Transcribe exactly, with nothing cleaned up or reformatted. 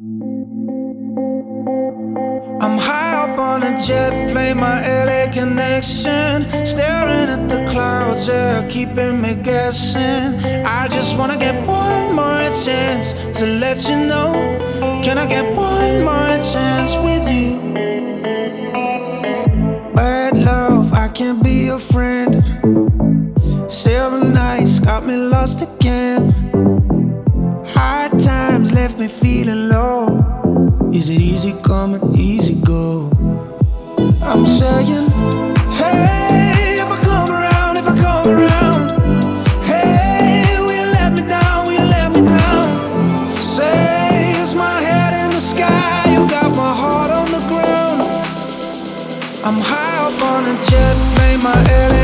I'm high up on a jet plane, my L A connection, staring at the clouds, yeah, keeping me guessing. I just wanna get one more chance to let you know. Can I get one more chance with you? Bad love, I can't be your friend. Seven nights got me lost again. Hard times left me feeling low. Is it easy coming, easy go? I'm saying, hey, if I come around, if I come around, hey, will you let me down, will you let me down? Say, is my head in the sky, you got my heart on the ground. I'm high up on a jet plane, my L A